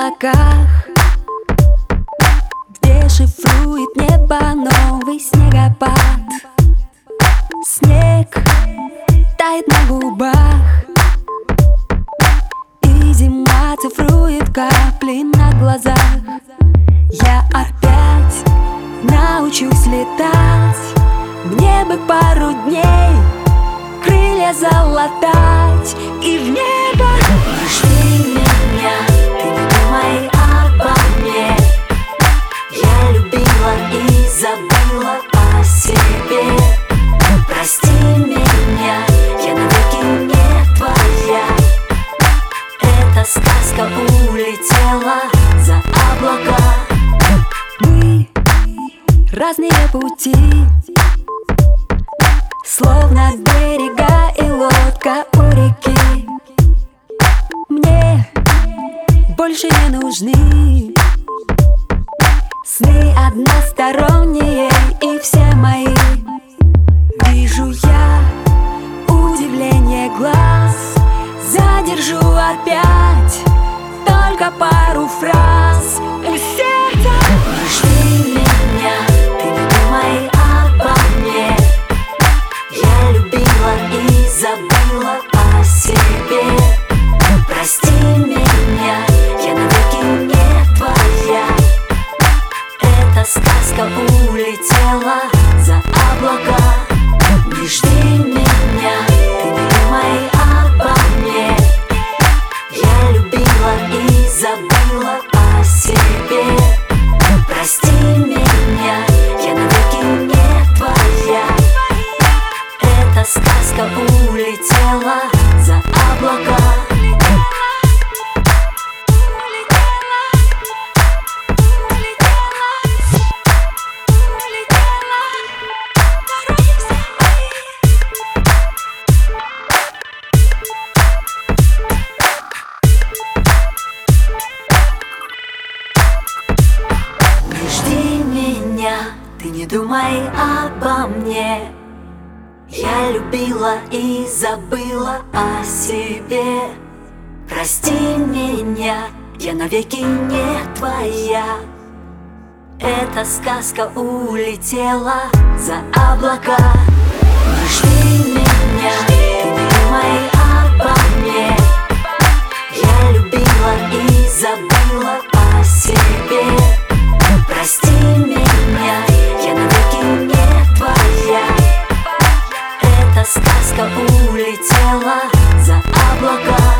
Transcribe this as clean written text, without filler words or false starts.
облаках, где шифрует небо новый снегопад. Снег тает на губах, и зима цифрует капли на глазах. Я опять научусь летать, мне бы пару дней крылья залатать и в небо. Жди меня, ты не думай обо мне. Я любила и забыла о себе. Прости меня, я навеки не твоя. Эта сказка улетела за облака. Мы разные пути, словно берега и лодка у реки. Мне больше не нужны сны односторонние, и все мои. Вижу я удивление глаз, задержу опять только пару фраз у сердца. Жди меня, ты не думай обо мне. Я любила и забыла о себе. Прости меня, я навеки не твоя. Эта сказка улетела за облака. Не жди меня, ты не думай обо мне. Я любила и забыла о себе. Прости меня, я навеки не твоя. Эта сказка улетела за облака. Ты не думай обо мне. Я любила и забыла о себе. Прости меня, я навеки не твоя. Эта сказка улетела за облака. Не жди меня, ты не думай обо мне. Я любила и забыла о себе. Прости меня, я навеки не твоя. Эта сказка улетела за облака.